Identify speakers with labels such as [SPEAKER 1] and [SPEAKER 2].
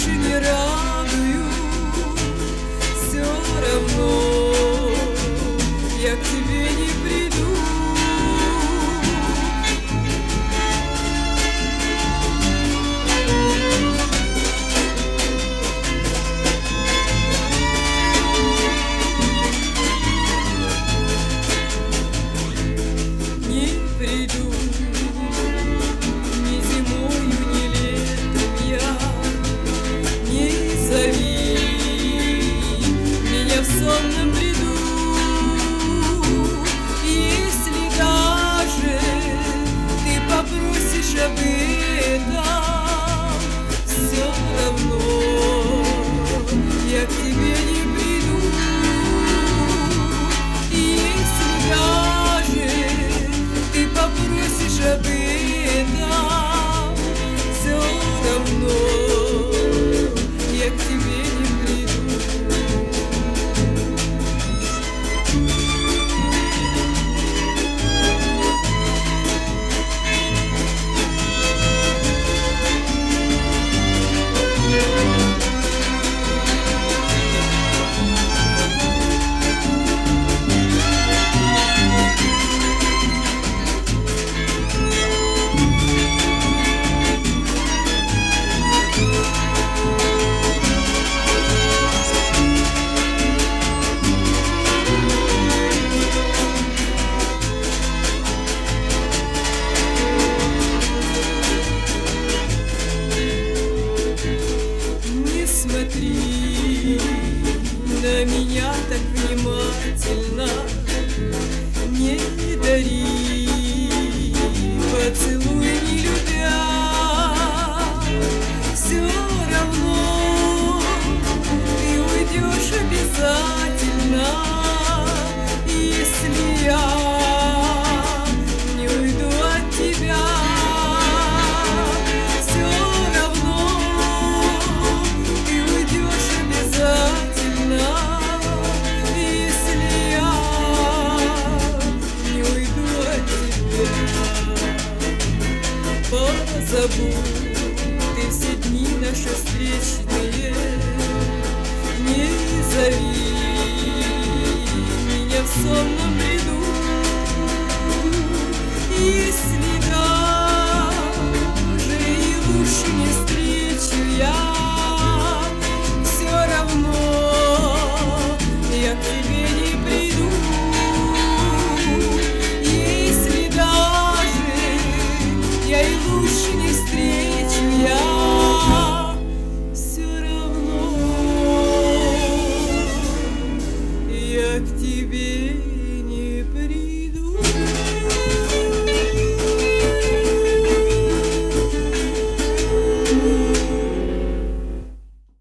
[SPEAKER 1] больше не радуют, все равно я к тебе не приду. Не приду ни зимою, ни летом я. Не зови меня в сонном бреду. Если даже ты попросишь об этом, все равно я к тебе не приду. Если даже ты попросишь об этом, все равно я к тебе не приду. Смотри на меня так внимательно, не дари поцелуй, не любя. Все равно ты уйдешь обязательно, если я не уйду от тебя. Позабудь ты все дни наши встречные, не зови меня в сонном бреду. Если